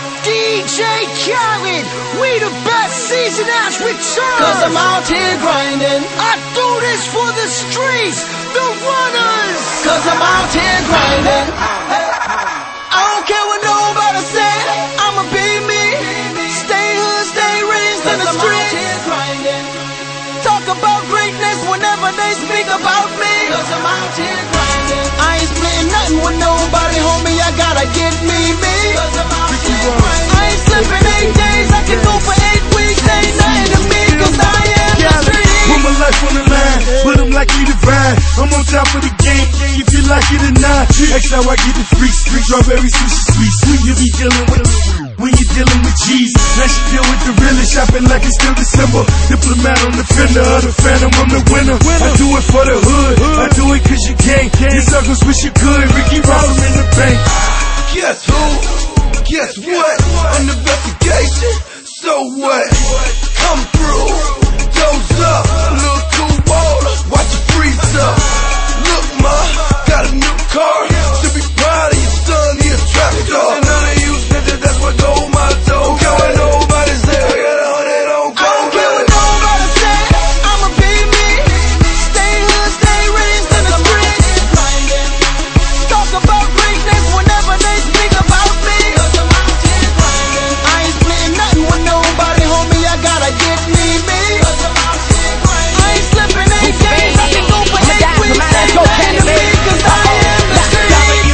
DJ Khaled, we the best season has returned. Cause I'm out here grinding. I do this for the streets, the runners. Cause I'm out here grinding. I don't care what nobody say, I'ma be me. Stay hood, stay raised in the streets. Talk about greatness whenever they speak about me. Cause I'm out here grinding. I ain't splitting nothing with nobody, homie, I gotta get me. Cause I'm out here grinding. I ain't slipping 8 days, I can go for 8 weeks. Ain't nothing to me, cause I am the street. Put my life on the line, but I'm like you divine. I'm on top of the game, if you like it or not. That's how I get the free strawberry sushi sweet. You be dealing with when you're dealing with G's. Now she deal with the realest, shopping like it's still December. Diplomat on the fender of the phantom, I'm the winner. I do it for the hood, I do it cause you can't. Your circles wish you could, Ricky Rollin in the bank. Guess who? Guess what? An investigation, so what? Come through, doze up, little cool water, watch it freeze up. Look ma, got a new car, should be proud of your son, he a trap star. And none of you snitches, that's what gold my toe. Don't care what nobody say, I got a 100 on gold. I don't care what nobody say, I'ma be me. Stay hood, stay raised in the streets. Talk about greatness whenever they speak about me. Cause I'm out here grinding. I ain't splitting nothing with nobody, homie, I gotta get me. Cause I'm out here grinding. I ain't slipping 8 days, I can go for 8 weeks. Ain't nothing to me, cause I am the street.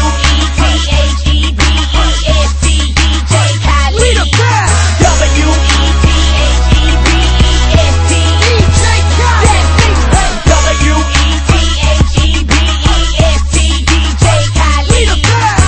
W-E-T-H-E-B-E-S-T, DJ Khaled. We the best. W-E-T-H-E-B-E-S-T, DJ Khaled. W-E-T-H-E-B-E-S-T, DJ Khaled. We the best.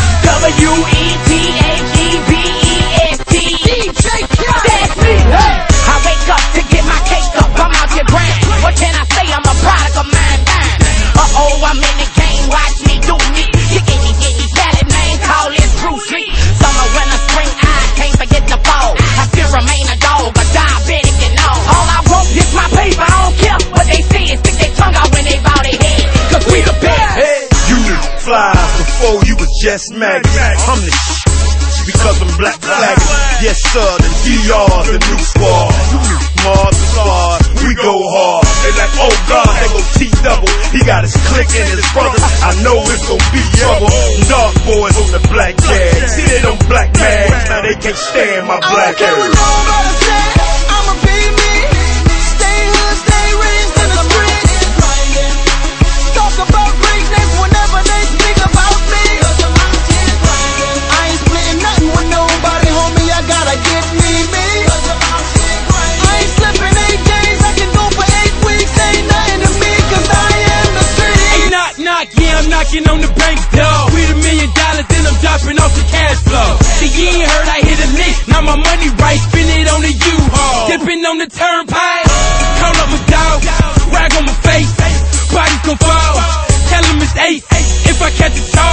W-E-T-H-E-B-E-S-T, DJ Khaled. that's me. I wake up to get my cake up, I'm out here grinding. What can I say? I'm a product of mine. Uh-oh, I'm in the game, watch me do me. You get me salad, man, call this Bruce Lee. Summer, winter, spring, I can't forget the fall. I still remain a dog, a diabetic and all. All I want is my paper, I don't care what they say. Stick their tongue out when they bow their head, cause we the best. You knew fly before you was just maggots. I'm the because I'm black flagging. Yes sir, the DR, the new squad. Mars to Mars, we go hard. They like, oh God, they go T-double. He got his clique and his brothers. I know it's gon' be trouble. Dark boys on the black jag. See they don't black mags, now they can't stand my black I don't care what hair. nobody say, I'ma be me. Stay hood, stay raised in the streets. Talk about greatness whenever they speak about me. Cause I'm out here grinding. I ain't splitting nothing with nobody, homie, I gotta get me. Cause I'm out here grinding. I ain't slipping 8 days, I can go for 8 weeks. Ain't nothing to me, cause I am the street. Hey, knock, knock, yeah, I'm knocking on the bank door. With $1 million, then I'm dropping off the cash flow. See, you ain't heard I hit a lick, now my money right, spin it on the U-Haul. Dipping on the turnpike, call up my dog, rag on my face, body's gon' fall. Tell him it's 8, if I catch a charge.